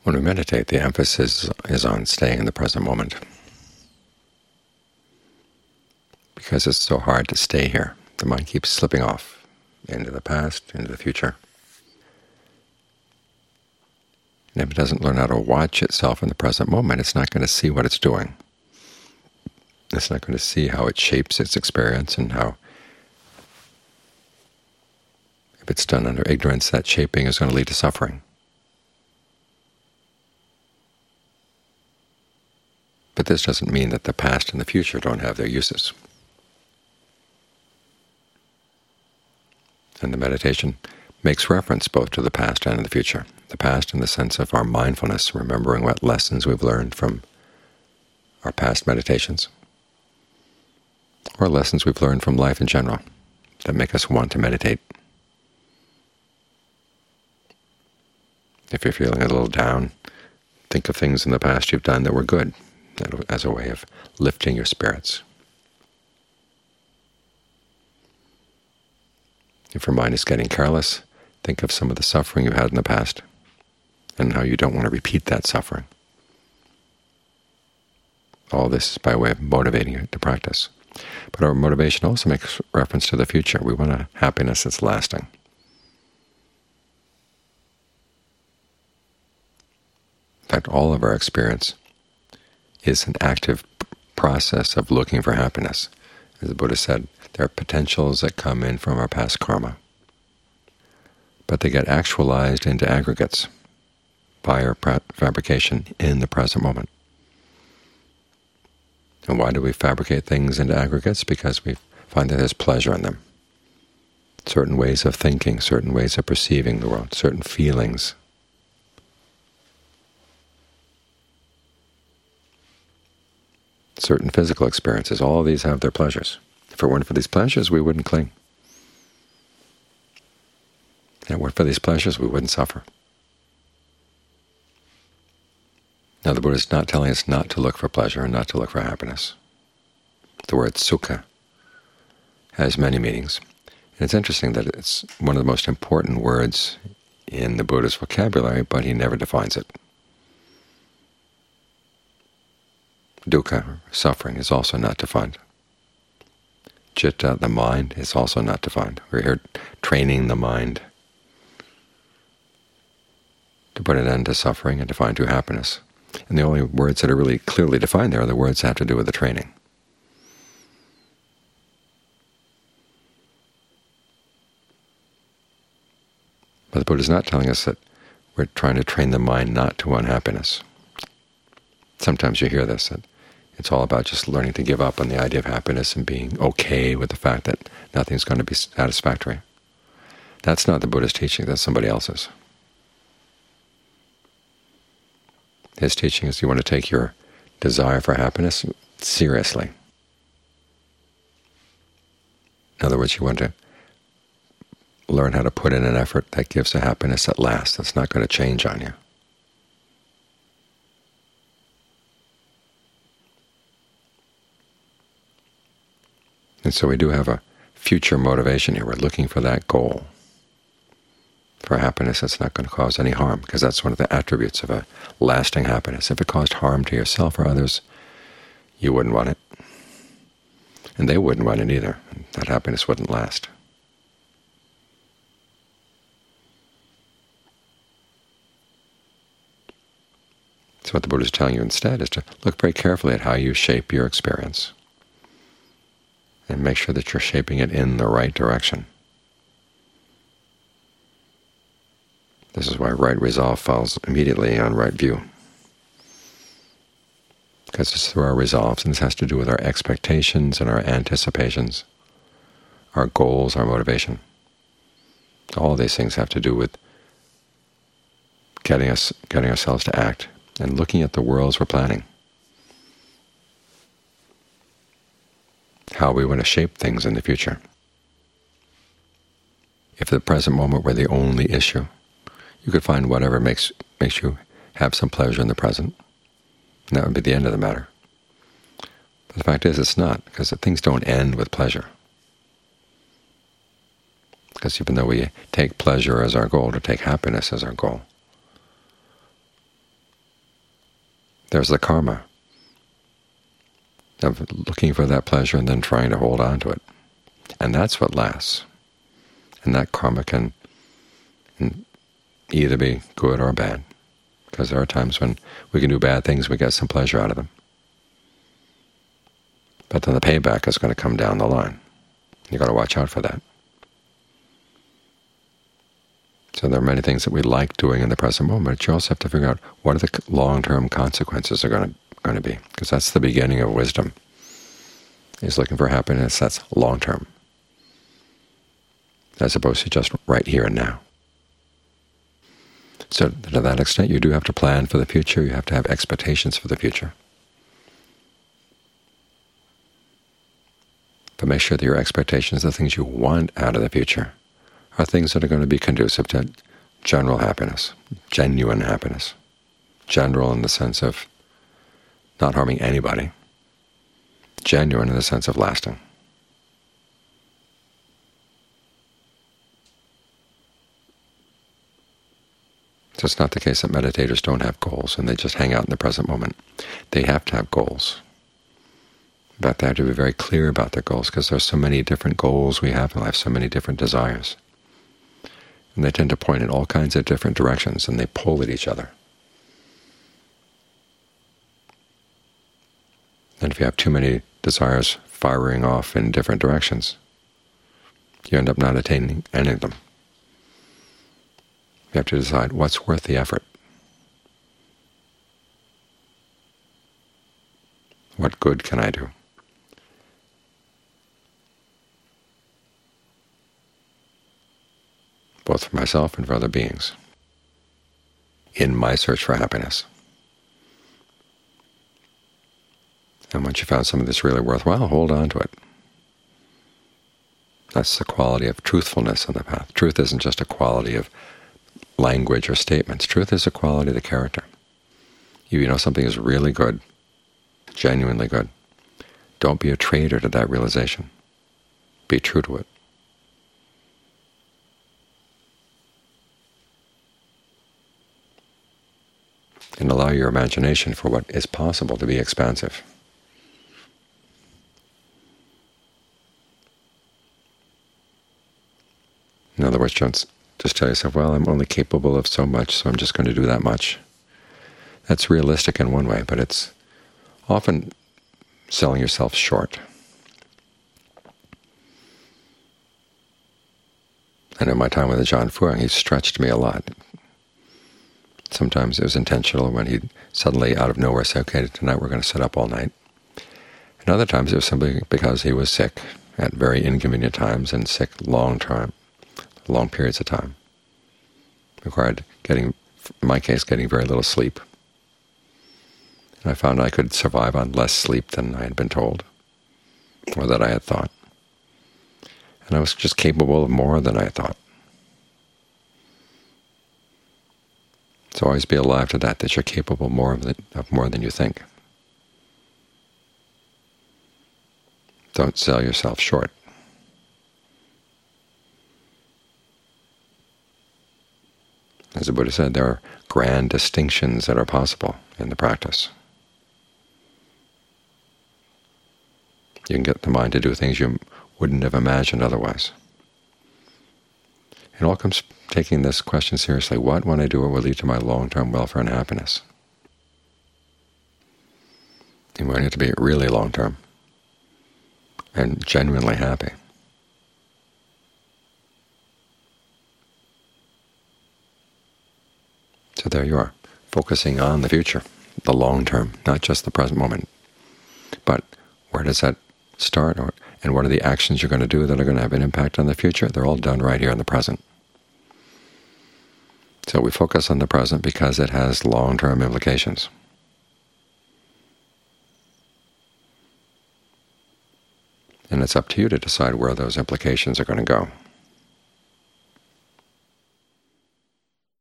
When we meditate, the emphasis is on staying in the present moment, because it's so hard to stay here. The mind keeps slipping off into the past, into the future. And if it doesn't learn how to watch itself in the present moment, it's not going to see what it's doing. It's not going to see how it shapes its experience, and how, if it's done under ignorance, that shaping is going to lead to suffering. But this doesn't mean that the past and the future don't have their uses. And the meditation makes reference both to the past and the future. The past in the sense of our mindfulness, remembering what lessons we've learned from our past meditations, or lessons we've learned from life in general that make us want to meditate. If you're feeling a little down, think of things in the past you've done that were good, as a way of lifting your spirits. If your mind is getting careless, think of some of the suffering you had in the past and how you don't want to repeat that suffering. All this is by way of motivating you to practice. But our motivation also makes reference to the future. We want a happiness that's lasting. In fact, all of our experience is an active process of looking for happiness. As the Buddha said, there are potentials that come in from our past karma, but they get actualized into aggregates by our fabrication in the present moment. And why do we fabricate things into aggregates? Because we find that there's pleasure in them. Certain ways of thinking, certain ways of perceiving the world, certain feelings. Certain physical experiences, all of these have their pleasures. If it weren't for these pleasures, we wouldn't cling. If it weren't for these pleasures, we wouldn't suffer. Now, the Buddha is not telling us not to look for pleasure and not to look for happiness. The word sukha has many meanings. And it's interesting that it's one of the most important words in the Buddha's vocabulary, but he never defines it. Dukkha, suffering, is also not defined. Citta, the mind, is also not defined. We're here training the mind to put an end to suffering and to find true happiness. And the only words that are really clearly defined there are the words that have to do with the training. But the Buddha is not telling us that we're trying to train the mind not to unhappiness. Sometimes you hear this, that it's all about just learning to give up on the idea of happiness and being okay with the fact that nothing's going to be satisfactory. That's not the Buddha's teaching, that's somebody else's. His teaching is you want to take your desire for happiness seriously. In other words, you want to learn how to put in an effort that gives a happiness that lasts, that's not going to change on you. And so we do have a future motivation here. We're looking for that goal, for happiness that's not going to cause any harm, because that's one of the attributes of a lasting happiness. If it caused harm to yourself or others, you wouldn't want it, and they wouldn't want it either. That happiness wouldn't last. So what the Buddha is telling you instead is to look very carefully at how you shape your experience, and make sure that you're shaping it in the right direction. This is why right resolve follows immediately on right view, because it's through our resolves, and this has to do with our expectations and our anticipations, our goals, our motivation. All of these things have to do with getting ourselves to act and looking at the worlds we're planning, how we want to shape things in the future. If the present moment were the only issue, you could find whatever makes you have some pleasure in the present, and that would be the end of the matter. But the fact is, it's not, because things don't end with pleasure. Because even though we take pleasure as our goal, to take happiness as our goal, There's the karma of looking for that pleasure and then trying to hold on to it. And that's what lasts. And that karma can either be good or bad, because there are times when we can do bad things, we get some pleasure out of them. But then the payback is going to come down the line. You've got to watch out for that. So there are many things that we like doing in the present moment, but you also have to figure out what are the long-term consequences are going to be, because that's the beginning of wisdom. Is looking for happiness that's long-term, as opposed to just right here and now. So to that extent, you do have to plan for the future. You have to have expectations for the future. But make sure that your expectations, the things you want out of the future, are things that are going to be conducive to general happiness, genuine happiness. General in the sense of not harming anybody. Genuine in the sense of lasting. So it's not the case that meditators don't have goals and they just hang out in the present moment. They have to have goals. In fact, they have to be very clear about their goals, because there's so many different goals we have in life, so many different desires. And they tend to point in all kinds of different directions, and they pull at each other. And if you have too many desires firing off in different directions, you end up not attaining any of them. You have to decide what's worth the effort. What good can I do? Both for myself and for other beings, in my search for happiness. And once you found something that's really worthwhile, hold on to it. That's the quality of truthfulness on the path. Truth isn't just a quality of language or statements. Truth is a quality of the character. If you know something is really good, genuinely good, don't be a traitor to that realization. Be true to it. And allow your imagination for what is possible to be expansive. In other words, don't just tell yourself, well, I'm only capable of so much, so I'm just going to do that much. That's realistic in one way, but it's often selling yourself short. I know my time with Ajaan Fuang, he stretched me a lot. Sometimes it was intentional when he'd suddenly, out of nowhere, say, okay, tonight we're going to sit up all night. And other times it was simply because he was sick at very inconvenient times, and sick long periods of time. Required in my case, getting very little sleep. And I found I could survive on less sleep than I had been told, or that I had thought. And I was just capable of more than I had thought. So always be alive to that you're capable of more than you think. Don't sell yourself short. As the Buddha said, there are grand distinctions that are possible in the practice. You can get the mind to do things you wouldn't have imagined otherwise. It all comes taking this question seriously. What, when I do it, will lead to my long-term welfare and happiness? You want it to be really long-term and genuinely happy. So there you are, focusing on the future, the long term, not just the present moment. But where does that start, and what are the actions you're going to do that are going to have an impact on the future? They're all done right here in the present. So we focus on the present because it has long-term implications. And it's up to you to decide where those implications are going to go.